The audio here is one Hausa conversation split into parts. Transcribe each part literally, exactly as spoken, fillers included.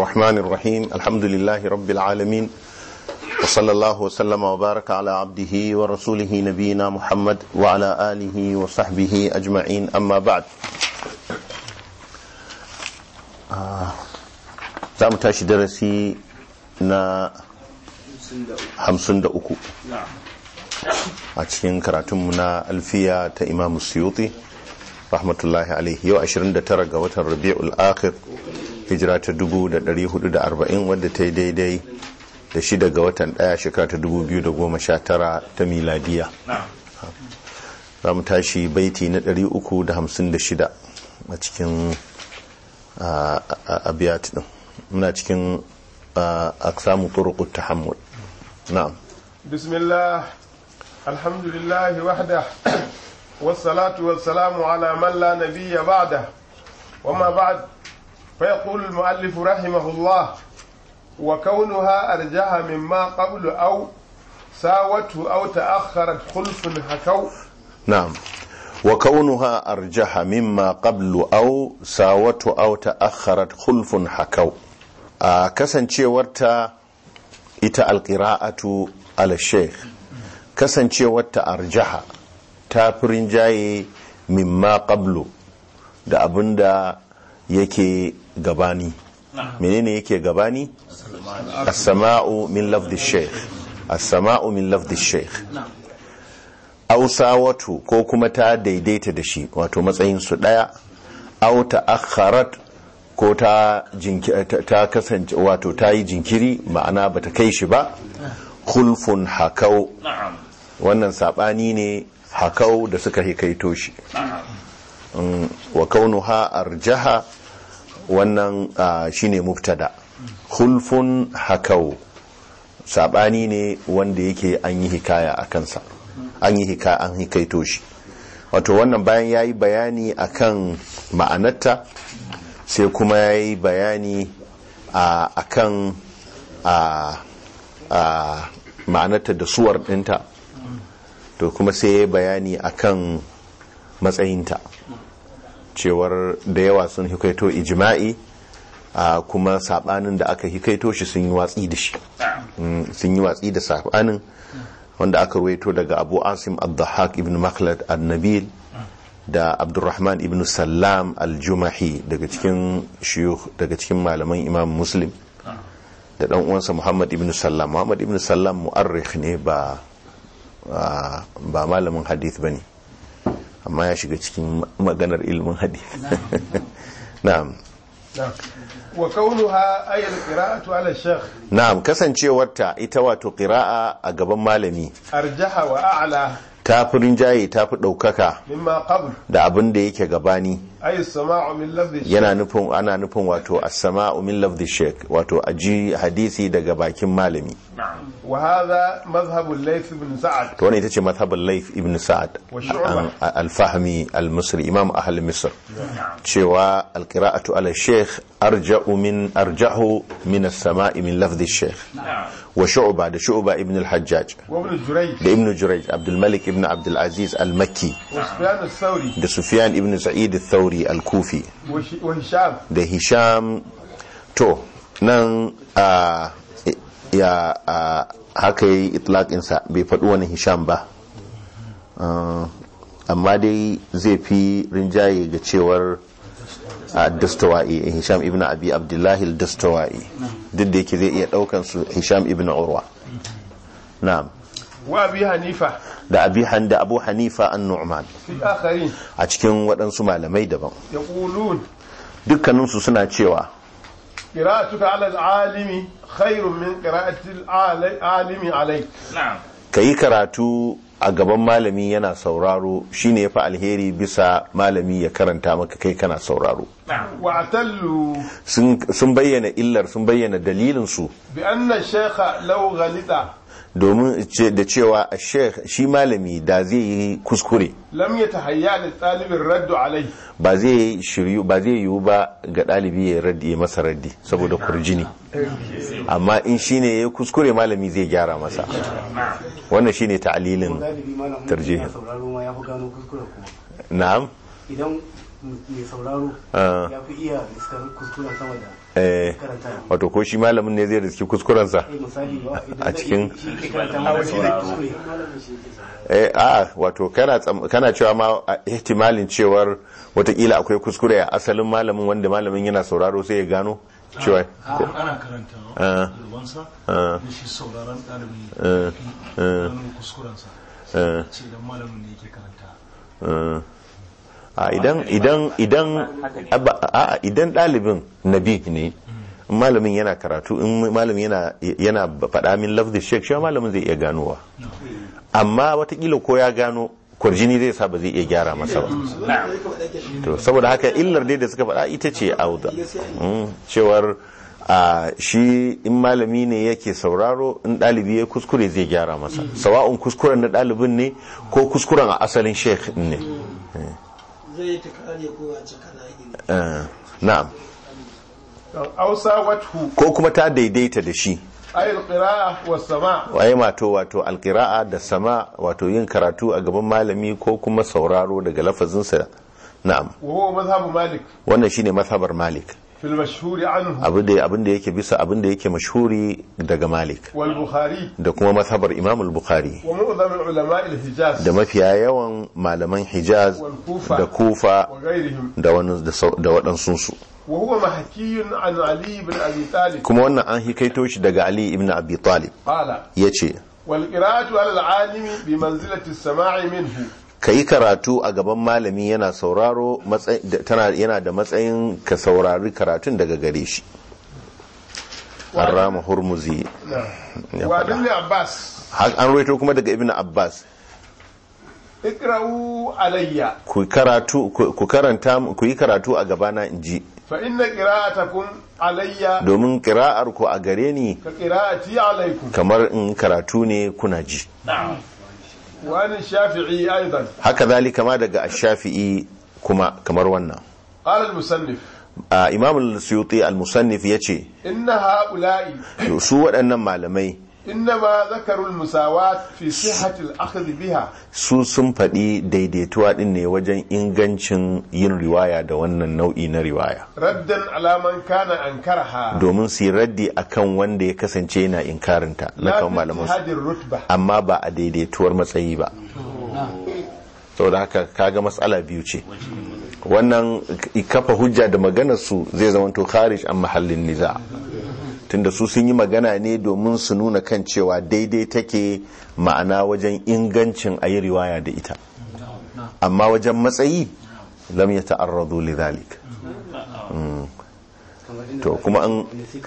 الرحمن الرحيم الحمد لله رب العالمين وصلى الله وسلم وبارك على عبده ورسوله نبينا محمد وعلى آله وصحبه أجمعين أما بعد زعم تاشي درسي نا hamsin da uku a cikin karatunmu na alfiya ta Imam Suyuti rahmatullahi alaihi. Yau ashirin da tara ga watan Rabi'ul Akhir hijira ta dubu da ɗari hudu da arba'in wadda ta yi daidai da shida ga watan ɗaya shekara ta dubu biyu da goma sha tara ta miladiya. Za mu tashi baiti na ɗari uku da hamsin da shida a cikin abiyat ɗin. Muna cikin aksamu turuqut tahammul. نعم بسم الله الحمد لله وحده والصلاة والسلام على من لا نبي بعده وما بعد فيقول المؤلف رحمه الله وكونها أرجح مما قبل أو ساوته أو تأخرت خلف حكوا. نعم وكونها أرجح مما قبل أو ساوته أو تأخرت خلف حكوا. آه كسنشي ورتا ita alƙira'atu ala sheikh kasancewar ta arjaha ta firin jaye mimma qablu da abinda yake gabani. Menene yake gabani? as-sama'u min lafzi sheikh as-sama'u min lafzi sheikh aw sawatu ko kuma ta daidaita da shi wato matsayin su daya aw ta'akhkharat ko ta ta kasance wato ta yi jinkiri ma'ana bata kai shi ba. khulfun hakau wannan sabani ne hakau da suka hikaito shi. wa kaunuha arjaha wannan shine mubtada. khulfun hakau sabani ne wanda yake an yi hikaya a kansa an yi hika an hikaito shi wato wannan bayan yayi bayani akan ma'anarta sai kuma ya yi bayani a kan ma'anarta da suwar ɗinta to kuma sai ya yi bayani a kan matsayinta cewar da yawa sun hikaito ijima'i kuma saɓanin da aka hikaito shi sun yi watsi da shi sun yi watsi da saɓanin wanda aka ruwaito daga Abu Asim al-Dhahhak ibn Makhlad al-Nabil da Abdurrahman ibn Sallam al-Jumahi daga cikin shuyukh daga cikin malaman Imam Muslim da dan uwansa Muhammad ibn Sallam. Muhammad ibn Sallam mu'arrikh ne ba ba malamin hadith bane amma ya shiga cikin maganar ilmin hadith. Na'am wa kaunuha ay al-qira'atu ala shaykh. Na'am kasancewarta ita wato qira'a a gaban malami arjaha wa a'la ta fi rinjaye ta fi ɗaukaka da abin da yake gabani. Yana nufin ana nufin wato as-sama'u min lafzi sheikh wato aji hadisi daga bakin malami. wa hadha madhhabu al-layth ibn sa'ad to wannan ita ce madhhabul layth ibn sa'ad al-fahmi al-misri imam ahli misr cewa al-qira'atu ala sheikh arja'u min arjahu min as-sama'i min lafzi sheikh wa shu'ba da shu'ba ibn al-hajjaj da ibn jurayj abdul malik ibn abdul aziz al-makki da sufyan ibn sa'id al-thawri al-kufi da hisham. To nan a ya haka yi itlaqinsa bai faɗi wani hisham ba amma dai zai fi rinjaye ga cewar dastawa'i hisham ibn abi abdullahi al-dastawa'i duk da yake zai iya ɗaukan su hisham ibn urwa. Na'am wa abi hanifa da abi handa abu hanifa an-nu'man a cikin waɗansu malamai daban dukkaninsu suna cewa qira'atuka 'ala al-'alimi khairun min qira'ati al-'alimi 'alayk. Na'am kai karatu a gaban malami yana sauraro shine yafi alheri bisa malami ya karanta maka kai kana sauraro. wa'tallu sun bayyana illar sun bayyana dalilin su bi anna shaykha law ghalita domin da cewa a sheikh shi malami da zai yi kuskure lam yatahayya li talibin raddu alai ba zai shiryu ba zai yiwu ba ga dalibi ya raddi ya masa raddi saboda kurjini amma in shine ya kuskure malami zai gyara masa. Wannan shine ta'lilin tarjih. Na'am idan mai sauraro ya fi iya iskar kuskuren sama da eh wato ko shi malamin ne zai riski kuskurensa a cikin eh a wato kana kana cewa ma ihtimalin cewar watakila akwai kuskure a asalin malamin wanda malamin yana sauraro sai ya gano cewa ana karantawa rubansa da shi sauraron ɗalibin kuskurensa ce da malamin ne yake karanta a idan idan idan a idan ɗalibin nabi ne malamin yana karatu in malamin yana yana faɗa min lafzi shek shi malamin zai iya ganowa amma watakila ko ya gano kwarjini zai sa ba zai iya gyara masa ba to saboda haka illar dai da suka faɗa ita ce auda cewar a shi in malami ne yake sauraro in ɗalibi ya kuskure zai gyara masa sawa'un kuskuren na ɗalibin ne ko kuskuren a asalin sheikh ne zai ta kare ko a cikin na'am ausa wathu ko kuma ta daidaita da shi ay alqira'a was sama' waye mato wato alqira'a da sama wato yin karatu a gaban malami ko kuma sauraro daga lafazinsa na'am wa huwa madhhab malik wannan shine mazhabar malik fil mashhur anhu abinda abinda yake bisa abinda yake mashhuri daga malik wal bukhari da kuma mazhabar imam al-bukhari wa mu'dham ulama al-hijaz da mafiya yawan malaman hijaz da kufa wa ghayrihim da wani da waɗansu su wa huwa mahkiyun an ali ibn abi talib kuma wannan an hikaito shi daga ali ibn abi talib qala yace wal qira'atu ala al-alimi bi manzilati as-sama'i minhu kai karatu a gaban malami yana sauraro tana yana da matsayin ka saurari karatun daga gare shi Arrama Hurmuzi wa ibn abbas an ruwaito kuma daga ibn abbas ikra'u alayya ku karatu ku karanta ku yi karatu a gabana inji fa inna qira'atakum alayya domin qira'ar ku a gare ni ka qira'ati alaykum kamar in karatu ne kuna ji wa an shafi'i aidan haka zalika ma daga ash-shafi'i kuma kamar wannan qala al-musannif imam al-suyuti al-musannif yace inna ha'ula'i su waɗannan malamai innama zakaru al-musawat fi sihhati al-akhdh biha su sun faɗi daidaituwa din ne wajen ingancin yin riwaya da wannan nau'i na riwaya raddan ala man kana ankaraha domin su yi raddi akan wanda ya kasance yana inkarinta na kan malaman su amma ba a daidaituwar matsayi ba saboda haka kaga matsala biyu ce wannan kafa hujja da maganar su zai zama to kharij an mahallin niza tunda su sun yi magana ne domin su nuna kan cewa daidai take ma'ana wajen ingancin ayi riwaya da ita amma wajen matsayi lam ya ta'arradu li dhalik to kuma an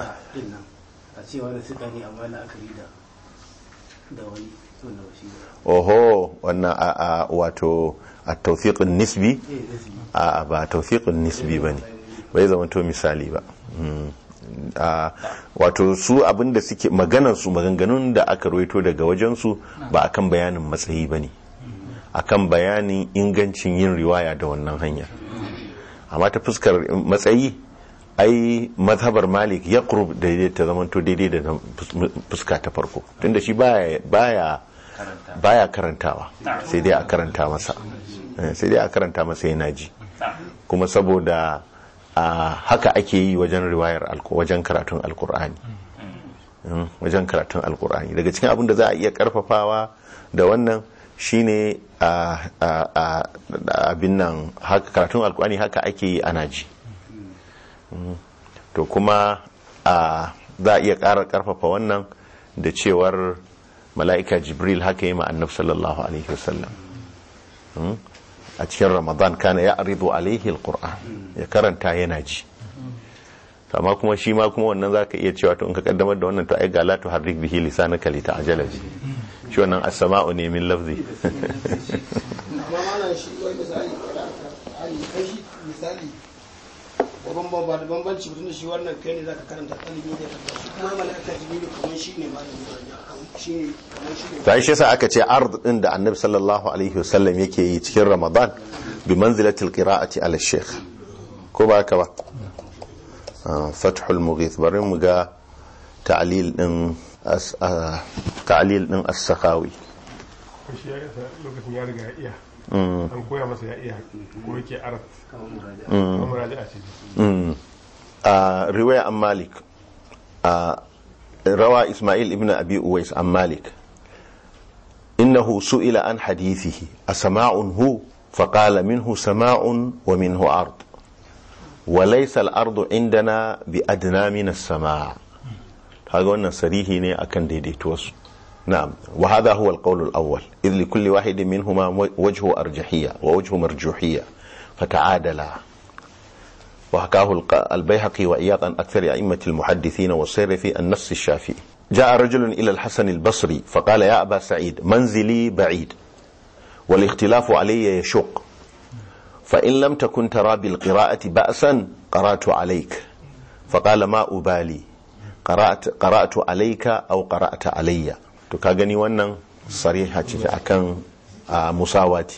oho wannan a wato a tawfiqun nisbi a ba tawfiqun nisbi bane bai zama to misali ba Uh, wato su abinda suke maganar su maganganun da aka ruwaito daga wajensu ba akan bayanin matsayi bane akan bayanin ingancin yin riwaya da wannan hanyar amma ta fuskar matsayi ai mazhabar malik ya qurb daidai ta zamanto daidai da fuska ta farko tunda shi baya baya baya karantawa sai dai a karanta masa sai dai a karanta masa yana ji kuma saboda Uh, haka ake yi wajen riwayar wajen karatun alkur'ani mm, wajen karatun alkur'ani daga cikin abin da za a iya karfafawa da wannan shine uh, uh, uh, abin nan haka karatun alkur'ani haka ake yi ana ji mm. to kuma uh, za a iya ƙara karfafa wannan da cewar mala'ika jibril haka yi ma annab sallallahu alaihi wasallam mm. a cikin ramadan kana ya aridu alaihi alquran ya karanta yana ji amma kuma shi ma kuma wannan zaka iya cewa to in ka kaddamar da wannan to ai gala to harrik bihi lisanaka li ta'jala bi shi wannan as-sama'u ne min lafzi amma mana shi wai misali ai kai shi misali babban babba da bambanci mutum da shi wannan kai ne zaka karanta kalimi da karanta shi kuma malaka jibril kamar shi ne malami shi ne kamar shi ne ta shi yasa aka ce ard din da annabi sallallahu alaihi wasallam yake yi cikin ramadan bi manzilatil qira'ati ala shaykh ko ba haka ba fathul mughith bari mu ga ta'lil din ta'lil din as-sakhawi shi ya lokacin ya riga ya iya an koya masa ya iya ko yake arab kamar muraja'a ce a riwaya an Malik a rawa Ismail ibn Abi Uwais an Malik innahu su'ila an hadithihi asama'un hu faqala minhu sama'un wa minhu ard wa laysa al-ardu indana bi adna min as-sama' kaga wannan sarihi ne akan daidaituwarsu. نعم وهذا هو القول الأول إذ لكل واحد منهما وجه أرجحية ووجه مرجوحية فتعادلا وحكاه البيهقي وإياط عن أكثر أئمة المحدثين والسير في النفس الشافعي. جاء رجل إلى الحسن البصري فقال يا أبا سعيد منزلي بعيد والاختلاف علي يشق فإن لم تكن ترى بالقراءة بأسا قرأت عليك فقال ما أبالي قرأت, قرأت عليك أو قرأت علي. to ka gani wannan sariha ce akan musawati.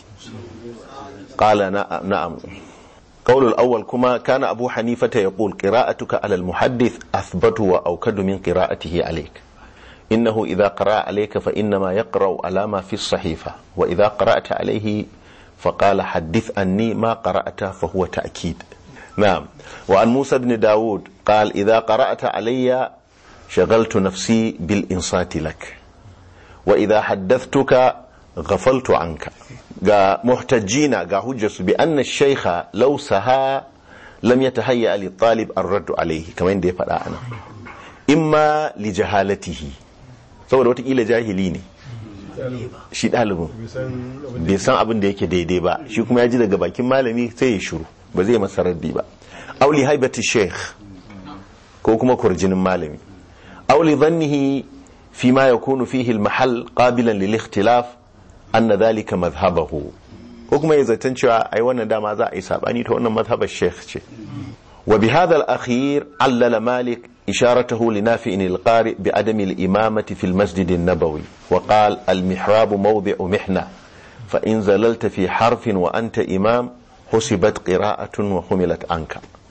qala na'am qawl al-awwal kuma kana abu hanifa yaqul qira'atuka ala al-muhaddith athbatu wa awkadu min qira'atihi alayk innahu idha qara'a alayka fa inma yaqra'u ala ma fi as-sahifa wa idha qara'ta alayhi faqala hadith anni ma qara'ta fa huwa ta'kid. na'am wa an musa ibn daud qala idha qara'ta alayya shagaltu nafsi bil insati lak wa idha haddathtuka ghafaltu anka. ga muhtajjina ga hujjatu bi anna ash-shaykha law saha lam yatahayya li talib ar-radd alayhi kamar yadda ya faɗa ana imma li jahalatihi saboda wata kila jahili ne shi dalibin bai san abin da yake daidai ba shi kuma ya ji daga bakin malami sai ya shiru ba zai masa raddi ba aw li haibati shaykh ko kuma kurjinin malami aw li dhannihi فيما يكون فيه المحل قابلا للاختلاف أن ذلك مذهبه وكما يزتن cewa ai wannan dama za a yi sabani ta wannan mazhabar sheikh ce. وبهذا الأخير علل مالك إشارته لنافع القارئ بعدم الإمامة في المسجد النبوي وقال المحراب موضع محنة فإن زللت في حرف وأنت إمام حسبت قراءة وحملت عنك.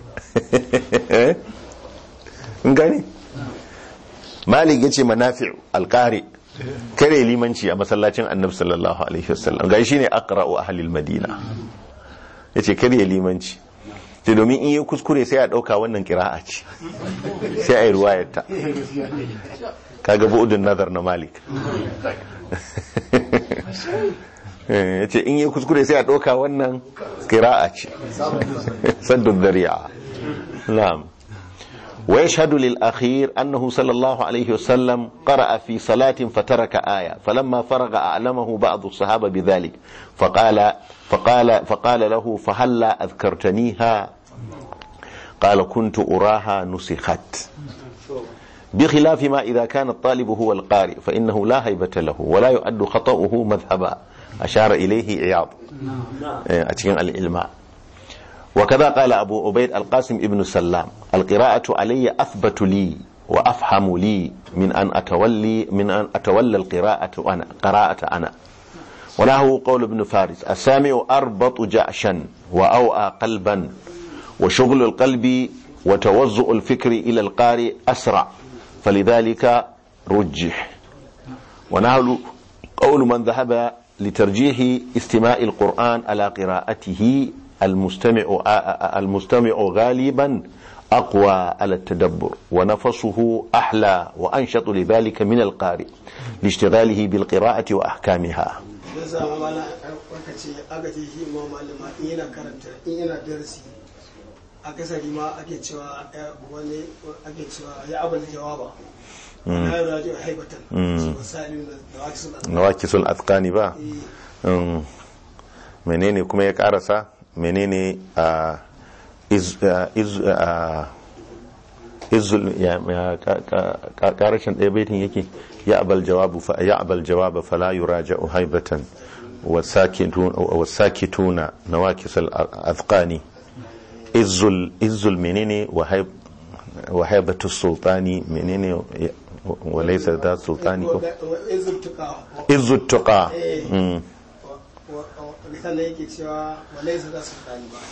ngani Malik yace manafi'u alqari kare limanci a masallacin Annabi sallallahu alaihi wasallam ga shine aqra'u ahli almadina yace kare limanci to domin in yi kuskure sai a dauka wannan qira'a ce sai ai riwayar ta kaga bu'udun nazar na Malik yace in yi kuskure sai a dauka wannan qira'a ce saddu dhari'a. na'am ويشهد للأخير أنه صلى الله عليه وسلم قرأ في صلاة فترك آية فلما فرغ أعلمه بعض الصحابة بذلك فقال فقال فقال له فهلا أذكرتنيها قال كنت أراها نسخت بخلاف ما إذا كان الطالب هو القارئ فإنه لا هيبة له ولا يؤد خطأه مذهبا أشار إليه عياض أتكلم الإلماء. وكذا قال أبو عبيد القاسم ابن سلام القراءة علي أثبت لي وأفهم لي من أن أتولي من أن أتولى القراءة أنا قراءة أنا. وله قول ابن فارس السامع أربط جأشا وأوعى قلبا وشغل القلب وتوزع الفكر إلى القارئ أسرع فلذلك رجح. ونحن قول من ذهب لترجيح استماع القرآن على قراءته المستمع المستمع غالبا أقوى على التدبر ونفسه أحلى وأنشط لذلك من القارئ لاشتغاله بالقراءة وأحكامها. نواكس الأذقان با menene kuma ya karasa menene a izul ya karashin ɗaya baitin yake ya abal jawabu fa ya abal jawaba fala yuraja'u haibatan wasakituna nawakis al-azqani izul izul menene wa haibatu sultani menene walaysa da sultani ko izul tuqa sannan yake cewa walai su za su tsani ba.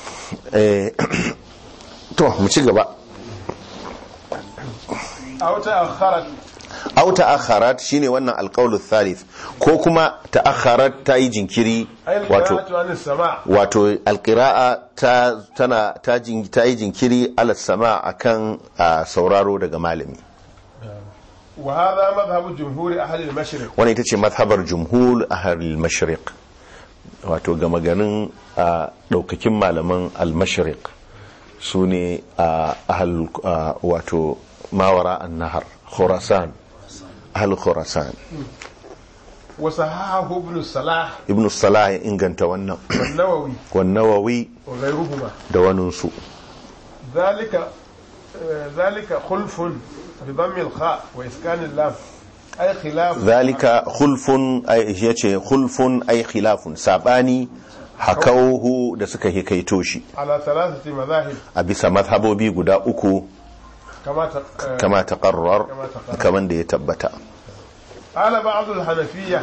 To mu ci gaba. a wata akharat au ta'akharat shine wannan alqaulu thalith ko kuma ta'akharat ta yi jinkiri wato wato alqira'a ta tana ta jin ta yi jinkiri ala sama akan sauraro daga malami wa hadha madhhabu jumhur ahli al-mashriq wannan ita ce madhhabar jumhur ahli al-mashriq wato gama ganin daukakin malaman al-mashriq sune ahal wato mawara an-nahar khurasan ahal khurasan wa sahahu ibn salah ibn salah ya inganta wannan an-nawawi wan-nawawi wa ghayruhuma da wannan su zalika zalika khulfun bi dhamm al-kha wa iskan al-lam ay khilaf zalika khulfun ay yace khulfun ay khilafun sabani hakauhu da suka hikaito shi ala thalathati madahib a bisa mazhabobi guda uku kama taqarrar kaman da ya tabbata ala ba'd al-hanafiyya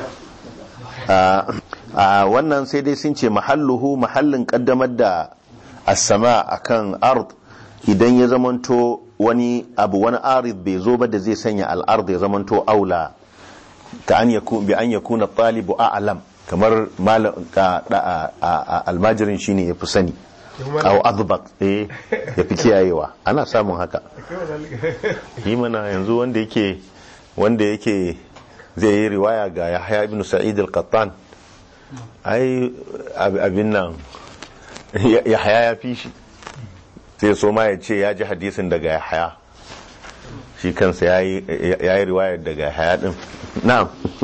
a wannan sai dai sun ce mahalluhu mahallin kaddamar da as-sama akan ard idan ya zamanto wani abu wani arid bai zo ba da zai sanya al-ard ya zamanto aula ka an yakun bi an yakuna talibu a'lam kamar malam almajirin shine yafi sani aw adbaq eh yafi kiyayewa ana samun haka yi mana yanzu wanda yake wanda yake zai yi riwaya ga Yahya ibn Sa'id al-Qattan ai abin nan Yahya ya fi shi sai so ma ya ce ya ji hadisin daga Yahya shi kansa yayi yayi riwaya daga Yahya din na'am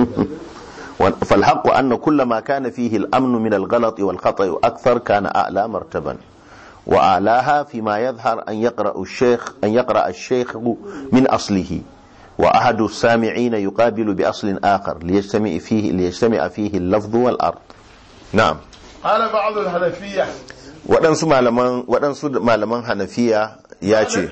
فالحق أن كل ما كان فيه الأمن من الغلط والخطأ أكثر كان أعلى مرتبا وأعلاها فيما يظهر أن يقرأ الشيخ أن يقرأ الشيخ من أصله وأحد السامعين يقابل بأصل آخر ليجتمع فيه ليجتمع فيه اللفظ والأرض. نعم. قال بعض الحنفية. waɗansu malaman waɗansu malaman Hanafiya ya ce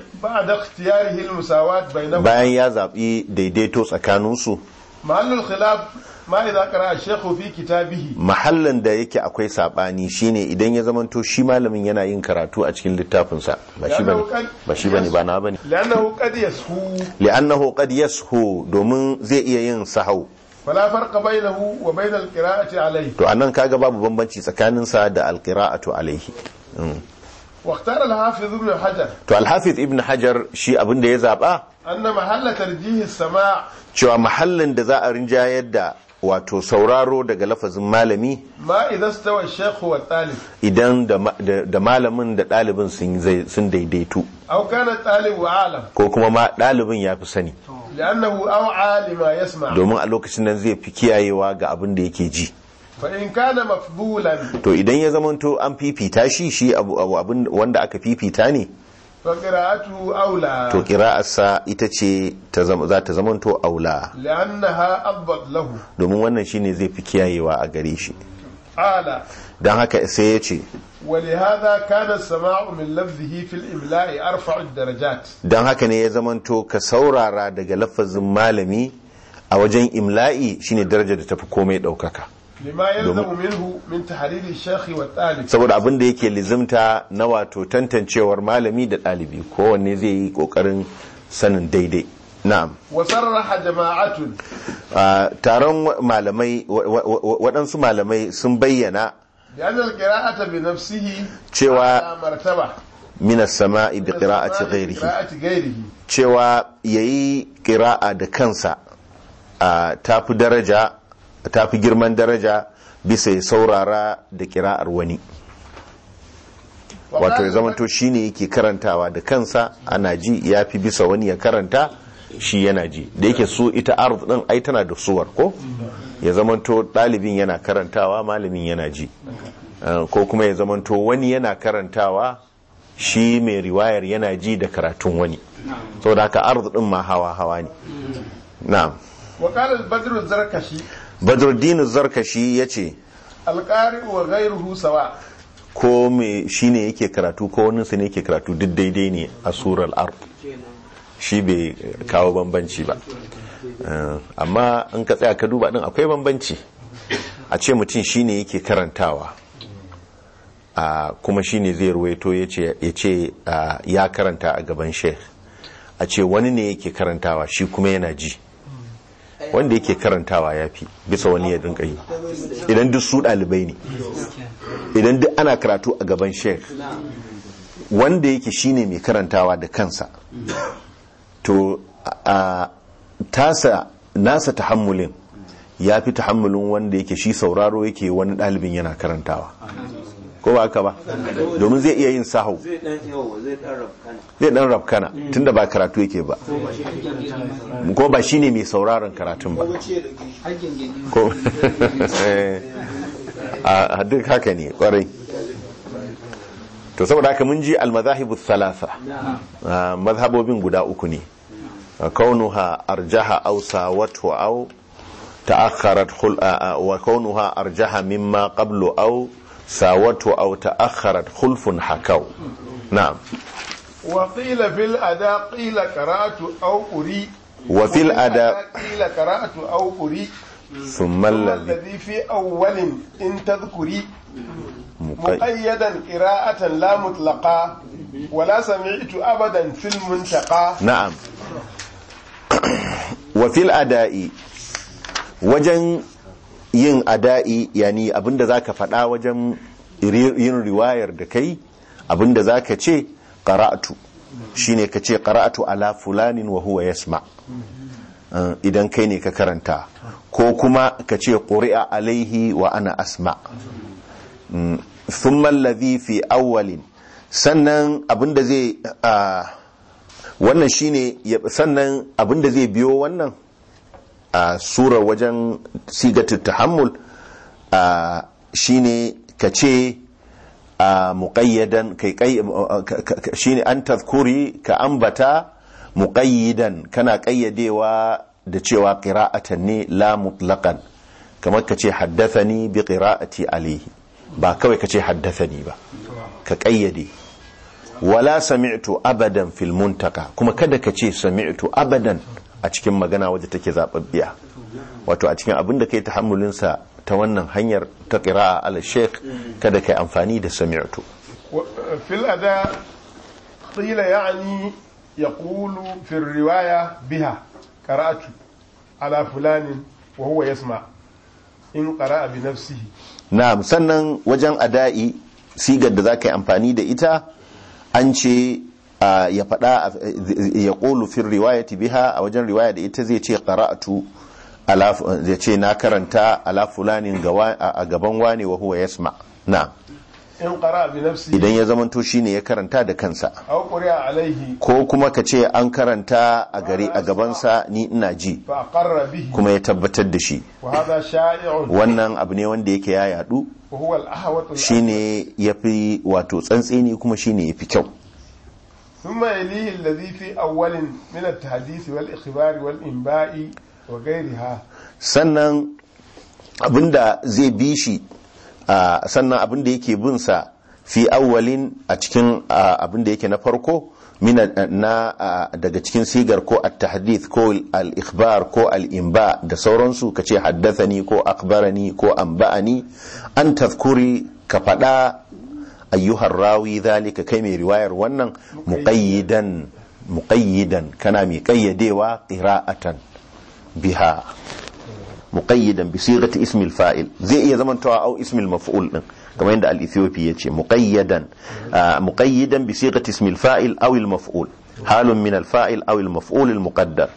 bayan ya zaɓi daidaito tsakaninsu mahallul khilaf ma idza qara ash-shaykh fi kitabihi mahallin da yake akwai sabani shine idan ya zamanto shi malamin yana yin karatu a cikin littafin sa ba shi bane ba shi bane ba na bane li'annahu qad yashu li'annahu qad yashu domin zai iya yin sahau fala farqa bainahu wa bain al-qira'ati alayhi to anan kaga babu bambanci tsakanin sa da al-qira'atu alayhi واختار الحافظ ابن حجر to al-hafiz ibn hajar shi abin da ya zaba anna mahalla tarjih as-sama' cewa mahallin da za a rinjayar da wato sauraro daga lafazin malami ma idan stawa ash-shaykh wa talib idan da malamin da dalibin sun sun daidaitu aw kana talibu alam ko kuma ma dalibin ya fi sani li'annahu aw alima yasma domin a lokacin nan zai fi kiyayewa ga abin da yake ji fa in kana mafdulan to idan ya zamanto an fifita shi shi abu abin wanda aka fifita ne fa qira'atu aula to qira'arsa ita ce ta zama za ta zamanto aula li'annaha adbad lahu domin wannan shine zai fi kiyayewa a gare shi ala dan haka sai ya ce ولهذا كان السماع من لفظه في الإملاء أرفع الدرجات dan haka ne ya zamanto ka saurara daga lafazin malami a wajen imla'i shine darajar da tafi komai daukaka lima yalzamu minhu min tahriri ash-shaykh wa talib saboda abin da yake lizimta na wato tantancewar malami da dalibi kowanne zai yi kokarin sanin daidai na'am wa sarraha jama'atun taron malamai waɗansu malamai sun bayyana بأن القراءة بنفسه cewa مرتبة min as-sama'i bi qira'ati ghayrihi cewa yayi qira'a da kansa tafi daraja tafi girman daraja bisa ya saurara da qira'ar wani wato ya zamanto shine yake karantawa da kansa ana ji yafi bisa wani ya karanta shi yana ji da yake su ita arz din ai tana da suwar ko ya zamanto dalibin yana karantawa malamin yana ji ko kuma ya zamanto wani yana karantawa shi mai riwayar yana ji da karatun wani saboda haka arz din ma hawa hawa ne na'am wa qala al-badr az-zarkashi badruddin az-zarkashi yace al-qari wa ghayruhu sawa ko me shine yake karatu ko wani sa ne yake karatu duk daidai ne a surar ard shi bai kawo bambanci ba amma in ka tsaya ka duba din akwai bambanci a ce mutum shine yake karantawa kuma shine zai ruwaito ya ce ya karanta a gaban sheikh a ce wani ne yake karantawa shi kuma yana ji wanda yake karantawa ya fi bisa wani ya dinka yi idan duk su ɗalibai ne, idan duk ana karatu a gaban sheikh wanda yake shine mai karantawa da kansa, to a tasa nasa tahammulin ya fi tahammulin wanda yake shi sauraro yake wani ɗalibin yana karantawa, ko ba haka ba? Domin zai iya yin sahau, zai dan rafkana tunda ba karatu yake ba, ko ba shine mai sauraron karatun ba, ko a duk haka ne kwarai. To saboda haka mun ji al-madhahibu thalatha, mazhabobin guda uku ne, kaunuha arjaha aw sawatu aw ta'akhkharat khul'a, wa kaunuha arjaha mimma qablu aw sawatu aw ta'akhkharat khulfun hakaw. Na'am. wa qila fil ada qila qara'atu aw quri wa fil ada qila qara'atu aw quri thumma alladhi alladhi fi awwalin in tadhkuri muqayyadan qira'atan la mutlaqa wala sami'tu abadan fil muntaqa. na'am. wa fil ada'i, wajen yin ada'i, yani abinda zaka faɗa wajen yin riwayar da kai, abinda zaka ce qara'atu, shine ka ce qara'atu ala fulanin wa huwa yasma, idan kai ne ka karanta, ko kuma ka ce quri'a alaihi wa ana asma. thumma alladhi fi awwalin, sannan abinda zai wannan shine, sannan abinda zai biyo wannan a surar wajen sigatul tahammul shine ka ce muqayyadan kai kai shine an tazkuri ka ambata muqayyidan, kana qayyadewa da cewa qira'atan ne la mutlaqan, kamar ka ce haddathani bi qira'ati alayhi, ba kawai ka ce haddathani ba, ka qayyade. wala sami'tu abadan fil muntaka, kuma kada ka ce sami'tu abadan a cikin magana wadda take zababbiya, wato a cikin abin da kai tahammulin sa ta wannan hanyar ta qira'a ala sheikh, kada kai amfani da sami'tu. fil ada qila ya'ni yaqulu fi riwaya biha qara'atu ala fulanin wa huwa yasma in qara'a bi nafsihi. na'am. sannan wajen ada'i, sigar da zaka yi amfani da ita, an ce ya faɗa ya ƙolu fin riwayati biha, a wajen riwaya da ita zai ce qara'atu ala, zai ce na karanta ala fulanin a gaban wane wa huwa yasma. na in qara'a bi nafsihi, idan ya zamanto shine ya karanta da kansa, aw quri'a alaihi, ko kuma ka ce an karanta a gari a gabansa ni ina ji, fa aqarra bihi, kuma ya tabbatar da shi. wa hadha sha'i'un, wannan abu ne wanda yake ya yadu, wa huwa al-ahwatu shine yafi wato tsantseni, kuma shine yafi kyau. ثم يليه الذي في أول من التحديث والإخبار والإنباء وغيرها. sannan abinda zai bi shi, sannan abinda yake bin sa fi awwalin a cikin abinda yake na farko, min na daga cikin sigar ko at-tahdith ko al-ikhbar ko al-inba da sauransu, kace haddathani ko akhbarani ko anba'ani, an tazkuri ka fada ayyuhar rawi zalika, kai mai riwayar wannan, muqayyidan muqayyidan kana mai qayyadewa qira'atan biha, muqayyidan bi sighati ismil fa'il, zai iya zamantawa au ismil maf'ul din, kamar yadda al-Ethiopi yace muqayyadan muqayyidan bi sighati ismil fa'il aw al maf'ul, halun min al fa'il aw al maf'ul al muqaddar.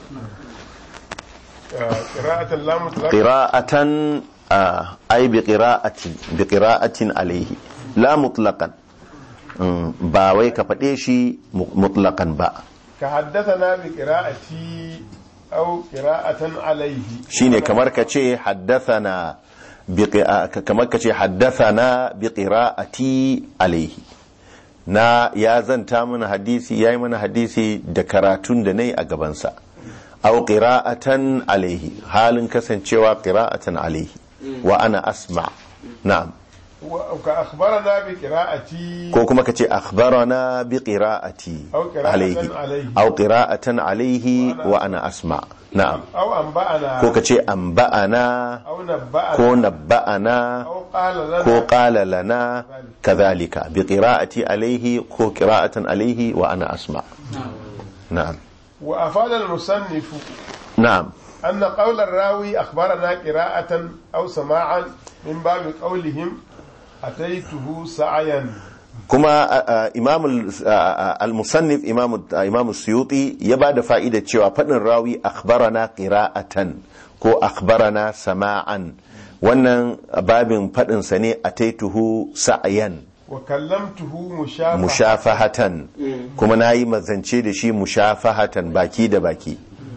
qira'atan la mutlaq, qira'atan ay bi qira'atin bi qira'atin alayhi, la mutlaqan, ba wai ka faɗe shi mutlaqan ba. ka haddathana bi qira'ati aw qira'atan alayhi, shine kamar ka ce haddathana bi kamar ka ce haddathana bi qira'ati alayhi, na ya zanta mana hadisi, yayi mana hadisi da karatun da nayi a gaban sa, aw qira'atan alayhi, halin kasancewa qira'atan alayhi wa ana asma. na'am. ka akhbarana bi qira'ati, ko kuma kace akhbarana bi qira'ati alayhi aw qira'atan alayhi wa ana asma. na'am. aw anba'ana, ko kace anba'ana, aw nabba'ana, ko nabba'ana, aw qala lana, ko qala lana, kadhalika bi qira'ati alayhi ko qira'atan alayhi wa ana asma. na'am. wa afada al-musannif na'am. أن قول الراوي أخبرنا قراءة أو سماعا من باب قولهم أتيته سعيا. kuma imam al-musannif imam suyuti ya ba da fa'ida cewa faɗin rawi akhbarana qira'atan ko akhbarana sama'an wannan babin faɗinsa ne ataituhu sa'yan wa kallamtuhu mushafahatan kuma nayi mazance da shi mushafahatan baki da baki.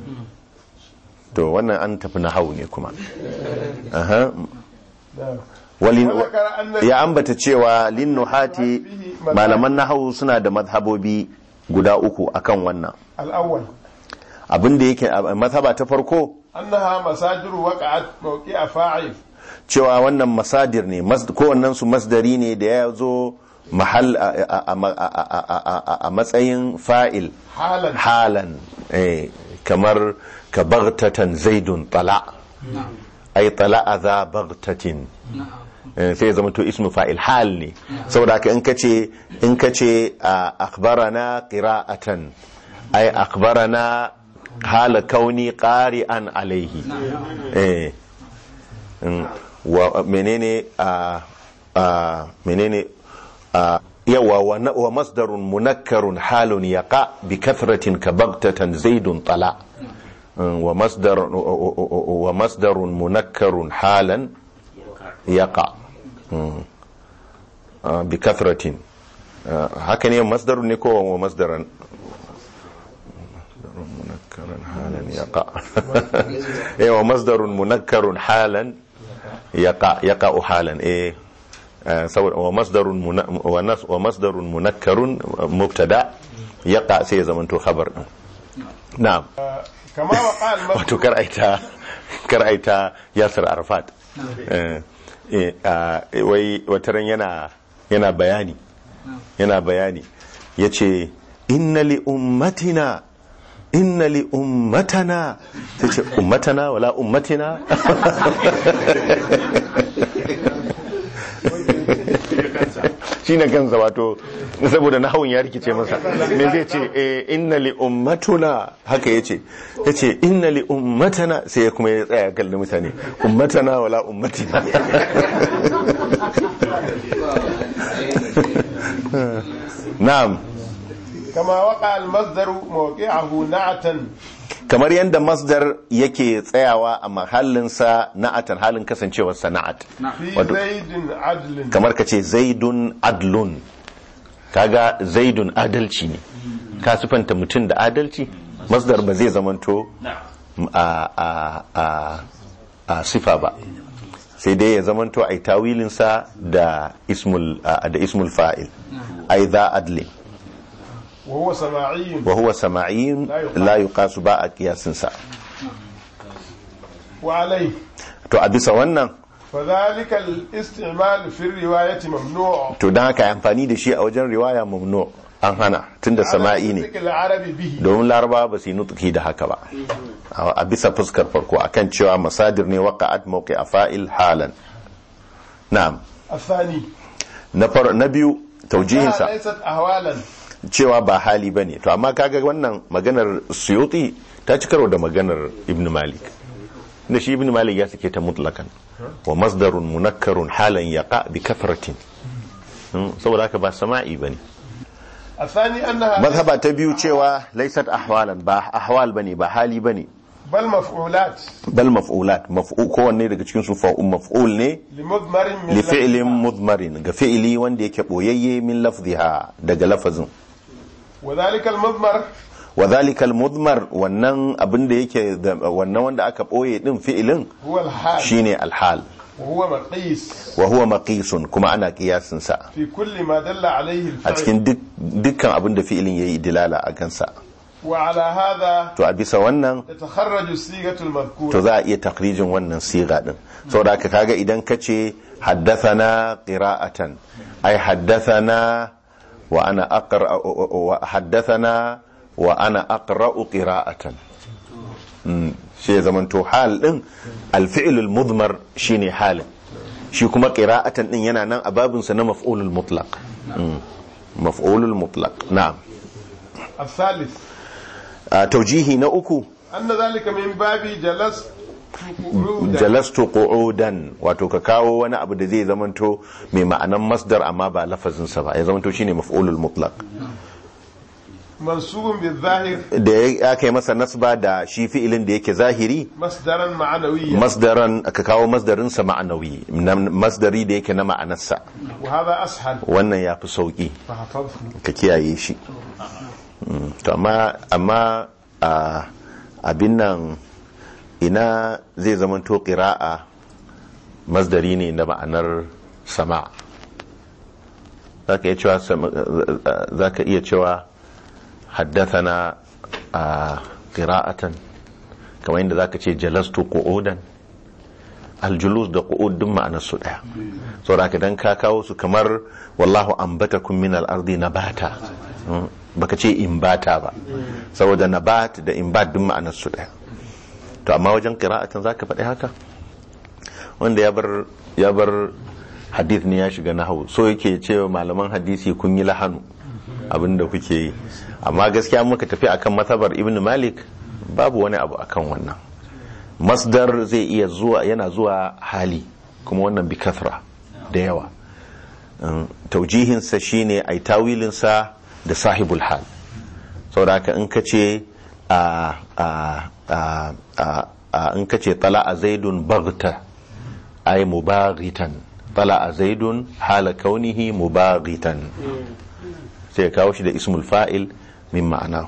To wannan an tafi nahawu ne kuma. Aha. Ya ambata cewa linnuhati malaman nahawu suna da mazhabobi guda uku akan wannan. Al-awwal abinda yake mazhaba ta farko annaha masajiru waqa'at mawqi'a fa'il, cewa wannan masadir ne ko wannan su masdari ne da ya zo mahal a matsayin fa'il halan halan kamar ka baghtatan zaidun tala ay tala za baghtatin sai ya zama to ismu fa'il hal ne. saboda haka in kace in kace akhbarana qira'atan ay akhbarana hala kauni qari'an alayhi eh wa menene a menene yawa wa masdarun munakkarun halun yaqa bi kathratin ka baghtatan zaidun tala wa masdar wa masdarun munakkarun halan yaqa bi kathratin haka ne masdarun ne ko wa masdaran munakkarun halan yaqa yawa masdarun munakkarun halan yaqa yaqa halan eh wa masdarun wa masdarun munakkarun mubtada yaqa sai ya zamanto khabar din na'am kama waqal wato karaita karaita Yasir Arafat eh wai wataran yana yana bayani yana bayani yace inna li ummatina inna li ummatana tace ummatana wala ummatina shi na kansa wato saboda nahawun ya rikice masa me zai ce inna li ummatuna haka yace yace inna li ummatana sai kuma ya tsaya kallon mutane ummatana wala ummatina na'am kama waqa al-masdaru mawqi'ahu na'atan, kamar yadda masdar yake tsayawa a mahallinsa na'atan halin kasancewar sana'at kamar ka ce zaidun adlun, kaga zaidun adalci ne, ka sifanta mutum da adalci, masdar ba zai zamanto a a a a sifa ba, sai dai ya zamanto ai tawilinsa da ismul da ismul fa'il ai za adli وهو سماعي وهو سماعي لا يقاس با قياسنسا وعليه to a bisa wannan فذلك الاستعمال في الروايه ممنوع, to dan haka amfani da shi a wajen riwaya mamnu an hana tunda sama'i ne domin laraba ba su yi nutki da haka ba a bisa fuskar farko akan cewa masadir ne waqa'at mawqi'a fa'il halan. Na'am. الثاني na far na biyu taujihinsa ليست ahwalan, cewa ba hali ba ne, to amma kaga wannan maganar Suyuti ta ci karo da maganar Ibn Malik, da shi Ibn Malik ya sake ta mutlakan wa masdarun munakkarun halan yaqa bi kathratin, saboda haka ba sama'i bane. الثاني انها mazhaba ta biyu cewa laysat ahwalan, ba ahwal bane, ba hali bane, بل مفعولات bal maf'ulat, maf'ul kowanne daga cikin su fa'ul maf'ul ne لمضمر من li fi'lin mudmarin, ga fi'ili wanda yake boyayye min lafziha daga lafazin. وذلك المضمر wa zalika al-mudmar, wannan abin da yake wannan wanda aka boye din fi'ilin هو الحال shine al-hal, وهو مقيس wa huwa maqisun, kuma ana qiyasin sa في كل ما دل عليه a الفعل. cikin duk dukkan abin da fi'ilin yayi dilala a kansa. وعلى هذا To a bisa wannan تتخرج الصيغه to المذكوره. za a iya takrijin wannan siga din, saboda haka kaga idan kace haddathana qira'atan ay haddathana wa ana aqra wa haddathana wa ana aqra'u qira'atan, shi ya zamanto hal din al-fi'l al-mudmar shine halin, shi kuma qira'atan din yana nan a babin sa na maf'ulul mutlaq, maf'ulul mutlaq. Na'am. الثالث taujihi na uku anna zalika min babi jalas jalastu qu'udan, wato ka kawo wani abu da zai zamanto mai ma'anan masdar amma ba lafazin sa ba, ya zamanto shine maf'ulul mutlaq mansubun bil zahir, da ya kai masa nasba da shi fi'ilin da yake zahiri masdaran ma'anawiyya, masdaran ka kawo masdarin sa ma'anawi, masdari da yake na ma'anarsa, wa hadha ashal, wannan yafi sauki fa hafazhu, ka kiyaye shi. To amma amma abin nan ina zai zamanto qira'a masdari ne na ma'anar sama, zaka iya cewa zaka iya cewa haddathana qira'atan, kamar yadda zaka ce jalastu qu'udan. Aljulus da qu'ud duk ma'anar su daya, saboda haka dan ka kawo su kamar wallahu ambatakum min al-ardi nabata, baka ce imbata ba, saboda nabat da imbat duk ma'anar su daya. To amma wajen qira'atan zaka faɗi haka, wanda ya bar ya bar hadith ne ya shiga nahwu, so yake cewa malaman hadisi kun yi lahanu abinda kuke yi. Amma gaskiya muka tafi akan mazhabar Ibn Malik babu wani abu akan wannan. Masdar zai iya zuwa, yana zuwa hali, kuma wannan bi kathra da yawa. Taujihinsa shine ai tawilinsa da sahibul hal, saboda haka in kace a a a in kace tala'a zaidun baghta ay mubaghitan, tala'a zaidun hala kaunihi mubaghitan, sai kawo shi da ismul fa'il min ma'ana.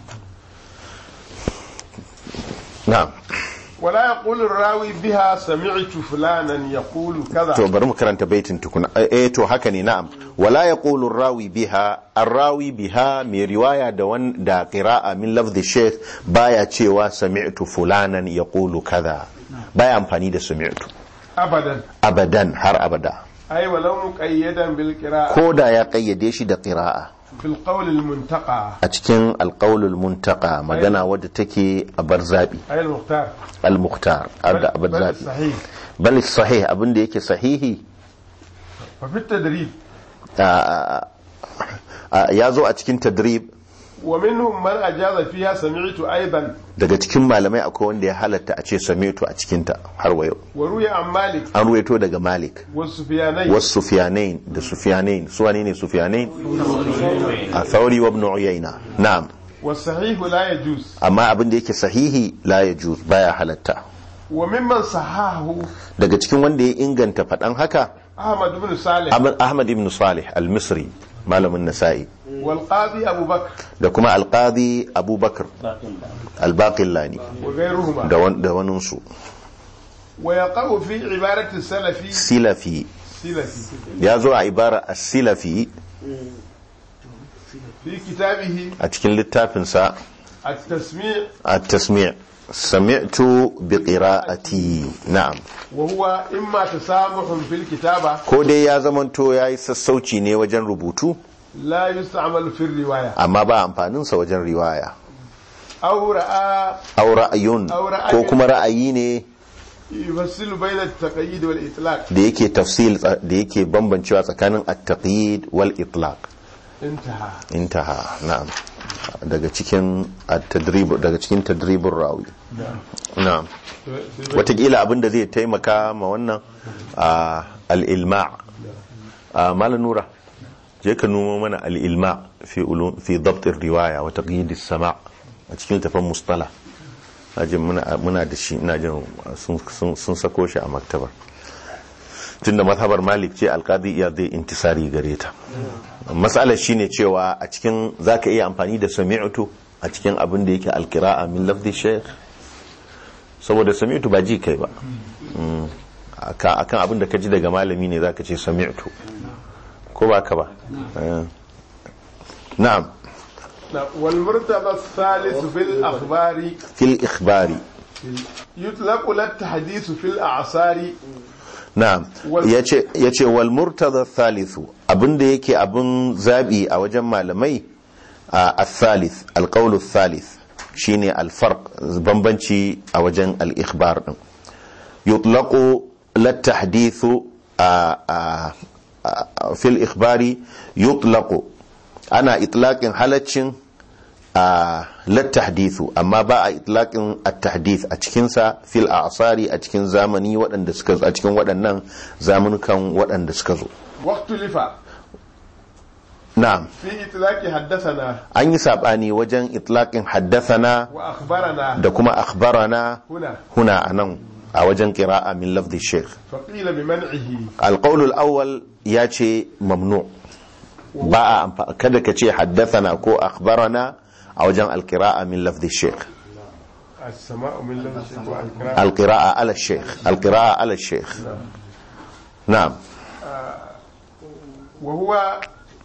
na'am. wala yaqulu rawi biha sami'tu fulanan yaqulu kaza. To bari mu karanta baitin tukuna. Eh to haka ne, na'am. Wala yaqulu rawi biha, ar-rawi biha mai riwaya da wanda qira'a min lafzi shaykh baya cewa sami'tu fulanan yaqulu kaza, baya amfani da sami'tu abadan abadan har abada. ai walau muqayyadan bil qira'a, ko da ya kayyade shi da qira'a fil qawl al muntaqa, a cikin alqaulul muntaqa, magana wadda take a bar zabi, ay al mukhtar al mukhtar arda a bar zabi, bal sahih abinda yake sahihi. fa fi tadrib ya zo a cikin tadrib, wa minhum man ajaza fiha sami'tu aidan, daga cikin malamai akwai wanda ya halatta a ce sami'tu a cikin ta har wayo. wa ruya an malik, an ruwaito daga malik, wa sufyanain, wa sufyanain da sufyanain. su wane ne sufyanain? a thawri wa ibn uyayna. na'am. wa sahih la yajuz, amma abin da yake sahihi la yajuz, baya halatta. wa mimman sahahu, daga cikin wanda ya inganta fadan haka ahmad ibn salih, ahmad ibn salih al-misri, malamin nasa'i, wal qadi abubakar, da kuma al-qadi abubakar al-baqillani, wa ghayruhuma, da wanin su. wa yaqau fi ibarati salafi silafi, silafi ya zo a ibara as-silafi fi kitabihi, a cikin littafinsa at-tasmi' at-tasmi' sami'tu bi qira'ati. na'am. wa huwa imma tasamuhun fil kitaba, ko dai ya zamanto yayi sassauci ne wajen rubutu, la yusta'malu fi riwaya, amma ba amfanin sa wajen riwaya. aw ra'a aw ra'yun, Aw ra'ayun. ko kuma ra'ayi ne yufassilu bayna at-taqyid wal itlaq, da yake tafsil, da yake bambancewa tsakanin at-taqyid wal itlaq. intaha. intaha. na'am. daga cikin at-tadrib, daga cikin tadribur rawi. na'am. watakila abinda zai taimaka ma wannan al-ilma' malan nura, je ka numo mana al-ilma fi ulum fi dabt ar-riwaya wa taqyid as-sama' a cikin tafan mustala. ajin muna muna da shi, ina jin sun sun sako shi a maktabar, tunda mazhabar malik ce al-qadi iya zai intisari gare ta. mas'alar shine cewa a cikin zaka iya amfani da sami'tu a cikin abin da yake al-qira'a min lafzi shaykh, saboda sami'tu ba ji kai ba, akan abin da ka ji daga malami ne zaka ce sami'tu, ko ba ka ba. na'am. wal murtaba thalith fil akhbari, fil ikhbari, yutlaqu lat tahdith fil a'sari. na'am. yace yace wal murtada thalithu, abinda yake abin zabi a wajen malamai, al-thalith al-qawl al-thalith shine al-farq, bambanci a wajen al-ikhbar din. yutlaqu lat tahdithu fil ikhbari, yutlaqu ana itlaqin halaccin lat tahdithu amma ba a itlaqin at-tahdith a cikin sa fil a'sari a cikin zamani waɗanda suka a cikin waɗannan zamanukan waɗanda suka zo waqtulifa na'am fi itlaqi haddathana an yi sabani wajen itlaqin haddathana wa akhbarana da kuma akhbarana huna huna anan a wajen qira'a min lafzi shaykh fa qila bi man'ihi al-qawl al-awwal yace mamnu ba a kada ka ce haddathana ko akhbarana a wajen al-qira'a min lafzi shaykh as-sama'u min lafzi shaykh wa al-qira'a al-qira'a ala shaykh al-qira'a ala shaykh na'am wa huwa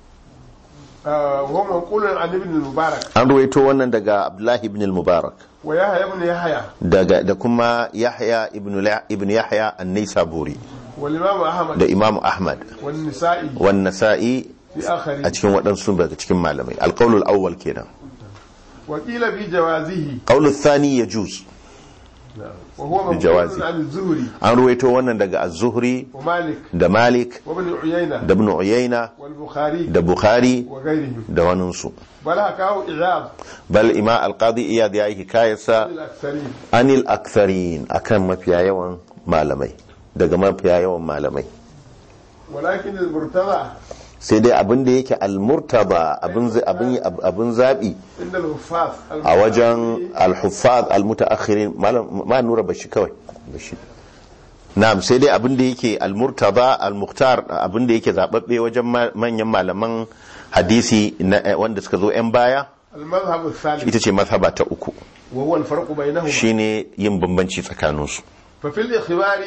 وهو منقول عن ابن المبارك an ruwaito wannan daga Abdullahi ibn al-Mubarak ويحيى ابن يحيى daga da kuma Yahya ibn ibn Yahya an-Naisaburi والإمام أحمد da Imam Ahmad والنسائي wan Nasa'i في آخره a cikin waɗansu daga cikin malamai al-qawl al-awwal kenan وقيل في جوازه qawl ath-thani yajuz وهو بجوازه. منقول عن الزهري an ruwaito wannan daga az-Zuhri ومالك da Malik وابن عيينة da Ibn Uyayna والبخاري da Bukhari وغيرهم da waninsu بل هكاه إعاب bal ima al-qadi iyad yayi hikayarsa للأكثرين anil aktharin akan mafiya yawan malamai daga mafiya yawan malamai ولكن المرتضى sai dai abin da yake al-murtaba abin abin abin zabi عند الحفاظ a wajen al-huffaz al-mutaakhirin malam ma nura bashi kawai bashi na'am sai dai abin da yake al-murtaba al-mukhtar abin da yake zababbe wajen manyan malaman hadisi wanda suka zo yan baya المذهب الثالث ita ce mazhaba ta uku وهو الفرق بينهما shine yin bambanci tsakaninsu ففي الإخبار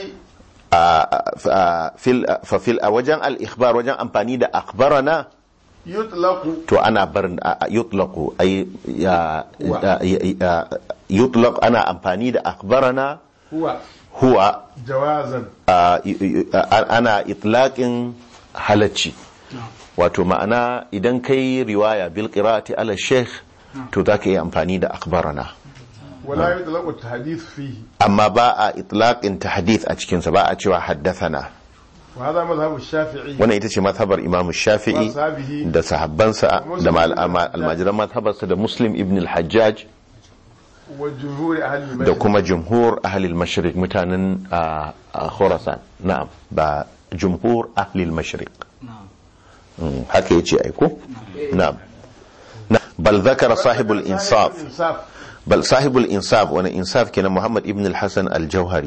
fafil a wajen al-ikhbar wajen amfani da akhbarana يطلق to ana barin yutlaqu ay yutlaq ana amfani da akhbarana هو huwa جوازا ana itlaqin halacci wato ma'ana idan kai riwaya bil qira'ati ala shaykh to zaka yi amfani da akhbarana ولا يطلق التحديث فيه amma ba a itlaqin tahdith a cikin sa ba a cewa haddathana وهذا مذهب الشافعي wannan ita ce mazhabar Imam Shafi'i وأصحابه da sahabbansa da almajiran mazhabarsa da Muslim ibn al-Hajjaj وجمهور أهل المسجد da kuma jumhur ahli al-mashriq mutanen Khurasan na'am ba jumhur ahli al-mashriq haka yace ai ko na'am bal zakara sahibul insaf bal sahibul insaf wani insaf kenan Muhammad ibn al-Hasan al-Jauhari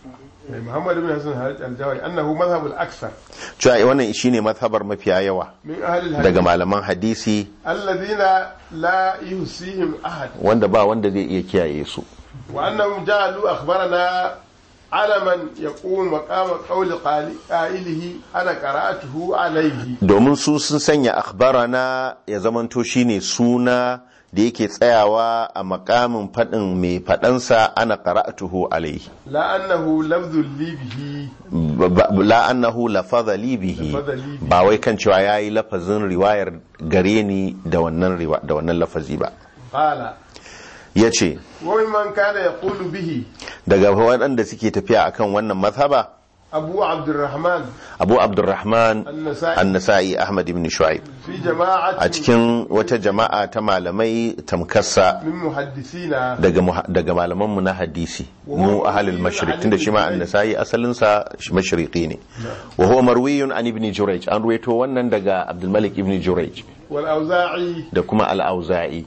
محمد بن حسن الجوهري أنه مذهب الأكثر cewa wannan shine mazhabar mafiya yawa من أهل daga الحديث malaman hadisi الذين لا يحصيهم أحد wanda ba wanda zai iya kiyaye su وأنهم جعلوا أخبارنا على من يقوم مقام قول قائله أنا قرأته عليه domin su sun sanya akhbarana ya zamanto shine suna da yake tsayawa a makamin fadin mai fadansa ana qara'atuhu alayhi لا أنه لفظ لي به la annahu lafadha li bihi ba wai kan cewa yayi lafazin riwayar gare ni da wannan da wannan lafazi ba قال yace ومن كان يقول به daga waɗanda suke tafiya akan wannan mazhaba أبو عبد الرحمن Abu Abdurrahman النسائي An-Nasa'i Ahmad ibn Shu'aib في جماعة a cikin wata jama'a ta malamai tamkassa من محدثين daga muha- daga malaman mu na hadisi mu ahlul mashriq tunda shi ma An-Nasa'i asalin sa shi mashriqi ne wa huwa marwiyun an ibn Jurayj an ruwaito wannan daga Abdul Malik ibn Jurayj والأوزاعي da kuma Al-Auza'i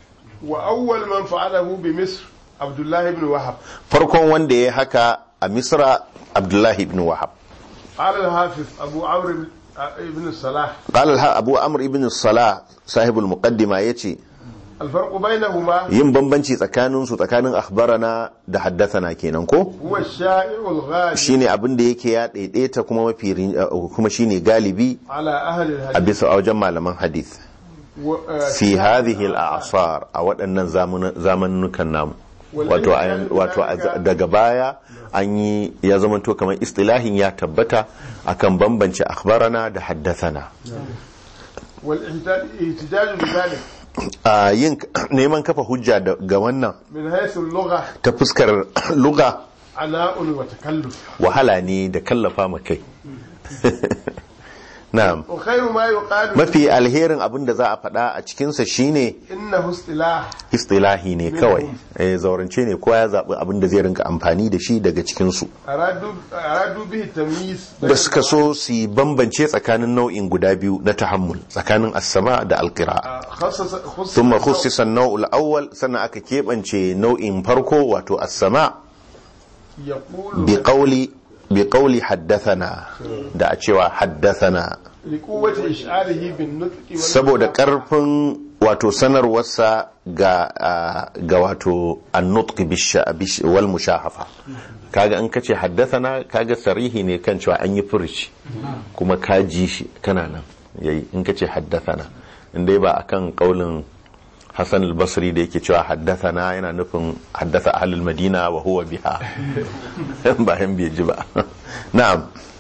وأول من فعله بمصر عبد الله بن وهب farkon wanda ya haka a Misra Abdullah ibn Wahab قال الحافظ أبو عمرو بن الصلاح قال Abu Amr ibn Salah sahibul muqaddima yace الفرق بينهما yin bambanci tsakanin su tsakanin akhbarana da haddathana kenan ko هو الشائع الغالب shine abin da yake ya daidaita kuma mafi rin- uh, kuma shine galibi على أهل a الحديث bisa a wajen malaman hadith و- آه، fi hadhihi al-a'sar a waɗannan zamanukan namu wato a- wato a- daga baya an yi ya zama to kamar istilahin ya tabbata akan bambance akhbarana da haddathana والاحتجاج بذلك a yin neman kafa hujja da- ga wannan من حيث اللغة ta fuskar lugha عناء وتكلف wahala ne da kallafa ma kai na'am wa khairu ma yuqalu mafi alherin abin da za a faɗa a cikinsa shine innahu istilah istilahi ne kawai eh zaurance ne kowa ya zaɓi abin da zai rinka amfani da shi daga cikinsu aradu aradu bihi tamyiz da suka so su yi bambance tsakanin nau'in guda biyu na tahammul tsakanin as-sama da al-qira'a khassasa thumma khussisa an-naw'ul awwal sannan aka keɓance nau'in farko wato as-sama yaqulu bi qawli bi qawli haddathana da a cewa haddathana liquwwati ish'arihi bin nutqi wal saboda karfin wato sanarwarsa ga ga wato an-nutq wal mushahafa kaga an kace haddathana kaga sarihi ne kan cewa an yi furici kuma ka ji shi kana nan yayi in kace haddathana indai ba akan kaulin Hassan al-Basri da yake cewa haddathana yana nufin haddatha ahlul madina wa huwa biha ba yan bai ji ba na'am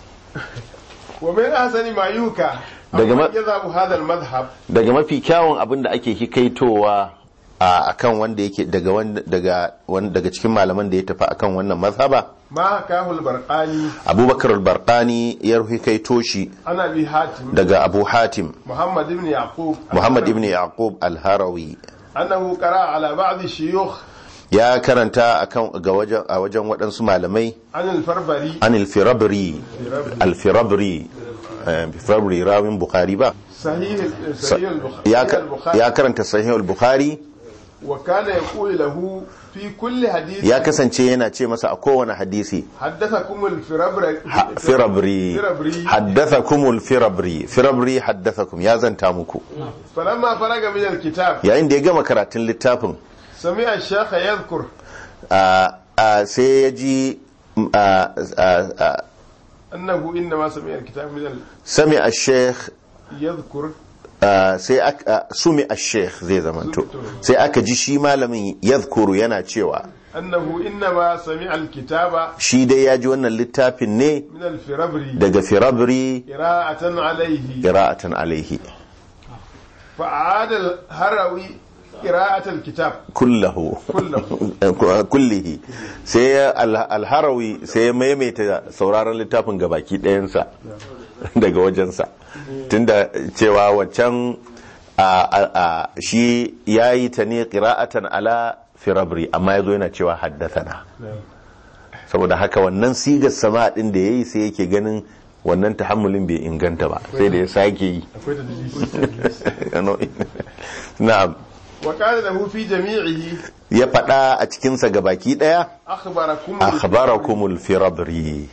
wa min ahsani ma yuka daga ma- yazabu hadha al-madhhab daga mafi kyawun abin da ake hikaitowa a akan wanda yake daga wanda daga wanda daga cikin malaman da ya tafi akan wannan mazhaba ma hakahu al-barqani Abubakar al-Barqani ya hikaito shi ana bi hatim daga Abu Hatim muhammad ibn yaqub Muhammad ibn Yaqub al-Harawi annahu qara ala ba'd shuyukh ya karanta akan ga wajen a wajen waɗansu malamai an al-farbari an al-Firabri al-Firabri eh, Firabri rawin Bukhari ba sahih sahih al-bukhari ya ya karanta sahih al-Bukhari wa kana yaqulu lahu fi kulli hadith ya kasance yana ce masa a kowane hadisi haddathakum al-firabri Ha- firabri Firabri. haddathakumul firabri firabri haddathakum ya zanta muku falamma faraga min al-kitab yayin da ya gama karatun littafin sami'a ash-shaykh yadhkur a a sai ya ji a a- a- annahu inma sami'a al-kitab min al- sami ash-sheikh yadhkur a, sai aka sumi ash-sheikh zai zamanto sai aka ji shi malamin yadhkuru yana cewa annahu inma sami'a al-kitaba shi dai ya ji wannan littafin ne min al-firabri daga firabri qira'atan alayhi qira'atan alaihi fa'ada al-harawi qira'at al-kitab kullahu kullihi sai al- al-harawi sai ya maimaita sauraron littafin gabaki ɗayansa daga wajensa tunda cewa waccan a- a- a- shi ya yi ta ne ƙira'atan ala firabri amma ya zo yana cewa haddathana saboda haka wannan sigar sama ɗin da ya yi sai yake ganin wannan tahammulin bai inganta ba sai da ya sake yi akwai da dalili na'am wa qala lahu fi jami'ihi ya faɗa a cikinsa gabaki ɗaya akhbarakum akhbarakumul firabri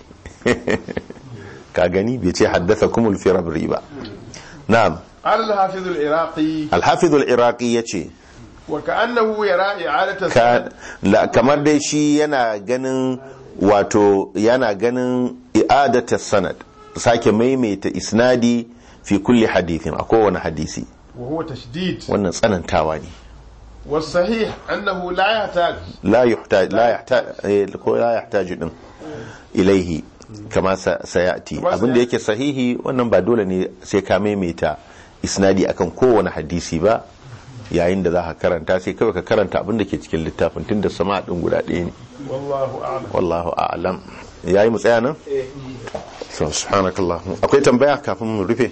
ka gani bai ce haddathakumul firabri ba na'am qala al-hafiz al-iraqi al-hafiz al-iraqi yace wa ka'annahu yara i'adata ka la- kamar dai shi yana ganin wato yana ganin i'adatu sanad sake maimaita isnadi fi kulli hadithin a kowane hadisi wa huwa tashdid wannan tsanantawa ne والصحيح أنه لا يحتاج la yuhtaj la yahtaj eh, ko la yahtaju din ilaihi kama sa- sayati abinda yake sahihi wannan ba dole ne sai ka maimaita isnadi akan kowane hadisi ba yayin da za ka karanta sai kawai ka karanta abinda ke cikin littafin tunda sama din guda ɗaya ne والله أعلم wallahu a'lam yayi mu tsaya nan so subhanakallah akwai tambaya kafin mu rufe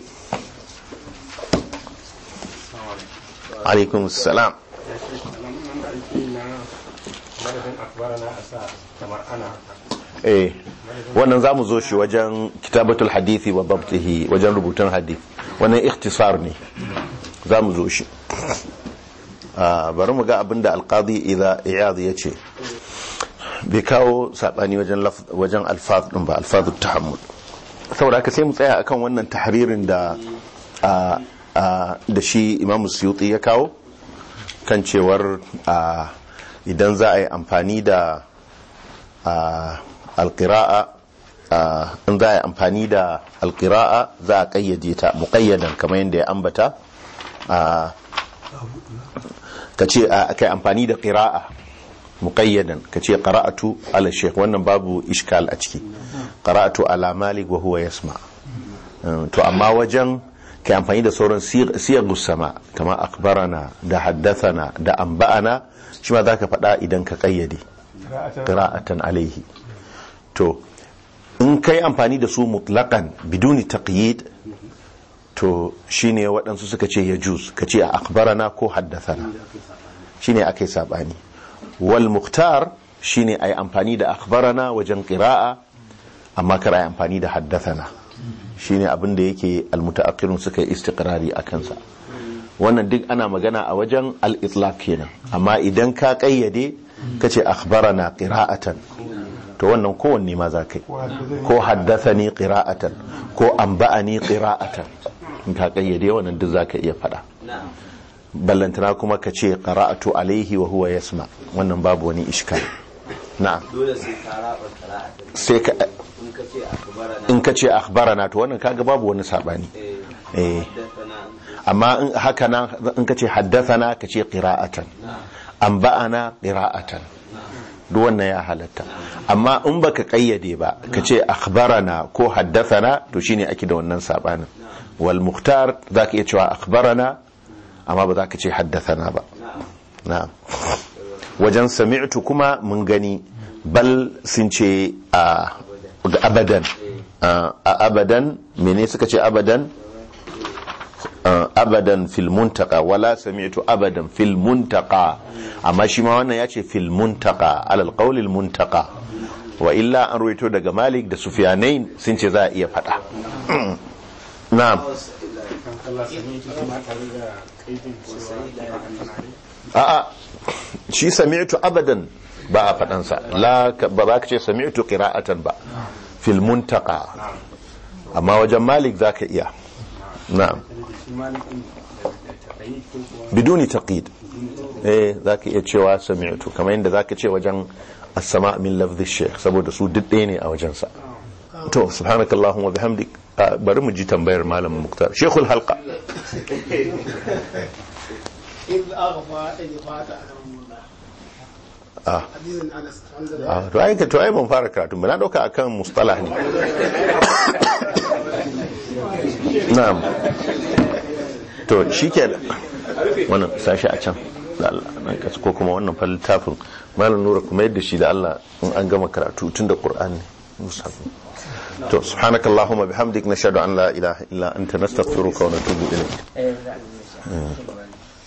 alaikum assalam eh wannan zamu zo shi wajen kitabatul hadithi wa dabtihi wajen rubutun hadith wannan ikhtisar ne zamu zo shi a bari mu ga abinda alqadi idza iyad yace bai kawo sabani wajen wajen alfaz din ba alfazut tahammul saboda haka sai mu tsaya akan wannan tahririn da da shi Imam Suyuti ya kawo kan cewar idan za a yi amfani da alƙira'a in za a yi amfani da alƙira'a za a ƙayyade ta muƙayyadan kamar yadda ya ambata ka ce a kai amfani da ƙira'a muƙayyadan ka ce ƙara'atu ala sheikh wannan babu ishkal a ciki ƙara'atu ala malik wa huwa yasma to amma wajen kai amfani da sauran siyagus sama kama akbarana da haddathana da amba'ana shi ma za ka faɗa idan ka ƙayyade qira'atan alaihi to in kai amfani da su mutlaqan biduni taqyid to shine waɗansu suka ce ya juz ka ce a akhbarana ko haddathana shine akai sabani wal mukhtar shine ai amfani da akhbarana wajen qira'a amma kar ai amfani da haddathana shine abin da yake almutaakhirun suka yi istiqrari akan sa wannan duk ana magana a wajen al-itlaq kenan amma idan ka kayyade kace akhbarana qira'atan to wannan kowanne ma za kai ko haddathani qira'atan ko anba'ani qira'atan in ka kayyade wannan duk zaka iya fada ballantana kuma kace qara'atu alaihi wa huwa yasma wannan babu wani iskal na'am dole sai ka raba qira'atan sai ka in kace akhbarana in kace akhbarana to wannan kaga babu wani sabani eh amma in haka nan in kace haddathana kace qira'atan anba'ana qira'atan duk wannan ya halatta amma in baka kayyade ba kace akhbarana ko haddathana to shine ake da wannan sabanin wal mukhtar zaka iya cewa akhbarana amma ba zaka ce haddathana ba na'am wajen sami'tu kuma mun gani bal sun ce a abadan a abadan mene suka ce abadan abadan fil muntaka wala sami'tu abadan fil muntaka amma shi ma wannan yace fil muntaka alal qawlil muntaka wa illa an ruwaito daga Malik da Sufyanain sun ce za a iya fada na'am a'a shi sami'tu abadan ba a fadan sa la ba za ka ce sami'tu qira'atan ba fil muntaka amma wajen Malik zaka iya na'am biduni taqid eh zaka iya cewa sami'tu kamar yadda zaka ce wajen as-sama' min lafzi shaykh saboda su duk ɗaya ne a wajen sa to subhanakallahumma bihamdik bari mu ji tambayar malam Muktar shaykhul halqa ah ah to ai ka to ai ban fara karatu ba na dauka akan mustalah ne na'am to shikenan wannan sashi a can da Allah nan kasu ko kuma wannan fa littafin malam nura kuma yadda shi da Allah in an gama karatu tun da Qur'ani musafin to subhanakallahumma bihamdik nashhadu an la ilaha illa anta nastaghfiruka wa natubu ilayk